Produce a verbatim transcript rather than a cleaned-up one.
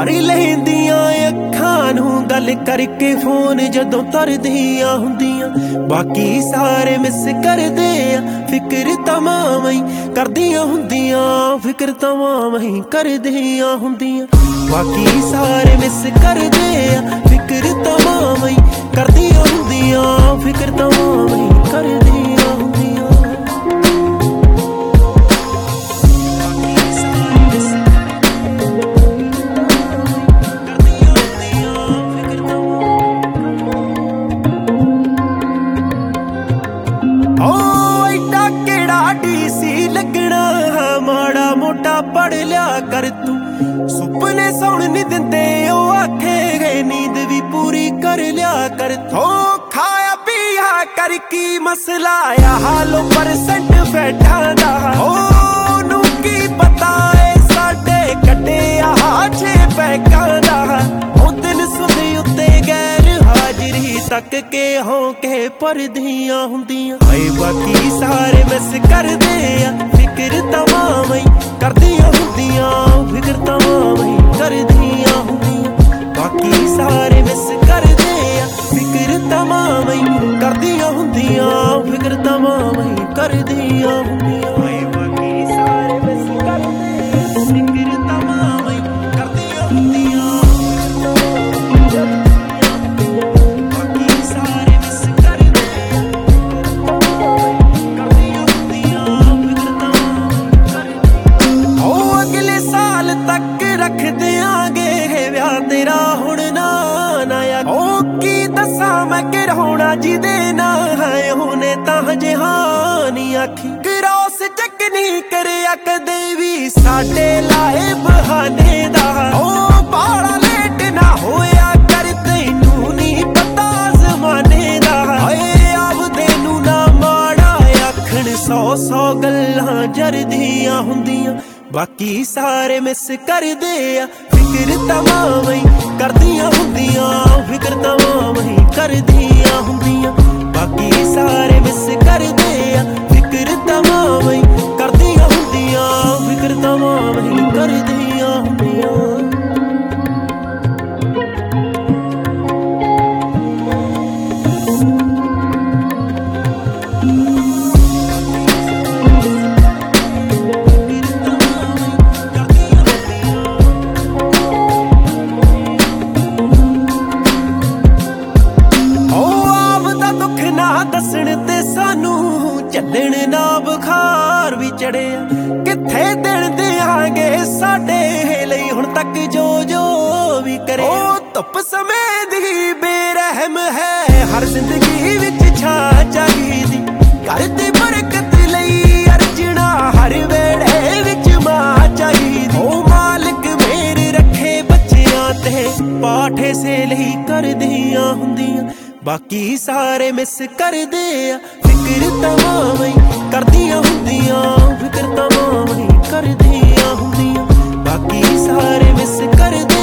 भर लैंदियां अखां नूं गल करके फोन जदों तरदियां हुंदियां। बाकी सारे मिस करदे आ फिक्र तमाम ही करदियां हुंदियां, फिक्र तमाम ही करदियां हुंदियां। बाकी सारे मिस करदे आ फिक्र तमाम ही करदियां हुंदियां, फिक्र तमाम ही करदियां हुंदियां। लगना माड़ा मोटा पढ़ लिया कर तू, सुपने सौण नहीं दिंदे ओ आखे गए नींद भी पूरी कर लिया कर। थो खाया पिया कर की मसला आ हालो परसेंट फैटा दा, ओ नू की पता है साडे कटे आ छे पैकां दा। ओ दिन सुधी उत्ते गैर हाजरी तक के हो के परदियां हुंदियां। हाय बाकी सारे मिस करदे आ फिक्र तमाम ही करदियां हुंदियां, फिक्र तमाम ही करदियां हुंदियां। बाकी सारे मिस करदे आ फिक्र तमाम ही करदियां हुंदियां, फिक्र तमाम ही करदियां हुंदियां। हाय बाकी सारे मिस करदे आ फिक्र तमाम ही करदियां हुंदियां। रख देंगे व्याह तेरा हुण ना नया, ओ की दसा मैं किरहोना जिदे ना है हुने तां जहानी आखी। क्रॉस चेक नहीं करया कदे भी साडे लाए बहाने दा, ओ बाला लेट ना होया कर तैनू नहीं पता ज़माने दा। हाय आवदे नू ना माड़ा आखण सौ सौ गल्लां जरदियां हुंदियां। बाकी सारे मिस करदे आ फिक्र तमाम ही करदियां हुंदियां, फिक्र तमाम ही करदियां हुंदियां। बाकी सारे मिस करदे आ फिक्र तमाम ही करदियां हुंदियां, फिक्र तमाम ही करदियां हुंदियां। दसण ते सानू चलण ना बुखार भी चढ़िया, किथे दिन देंगे साडे लई हुण तक जो जो भी करे। ओ धुप समय दी बेरहम है हर जिंदगी विच छा चाहिदी, घर दी बरकत लई अर्जना हर वेड़े विच मां चाहिदी। ओ मालिक मेरे रखे बच्चियां ते पाठे से लई करदियां हुंदियां। बाकी सारे मिस करदे आ फिक्र तमाम ही करदियां हुंदियां, फिक्र तमाम ही करदियां हुंदियां। बाकी सारे मिस करदे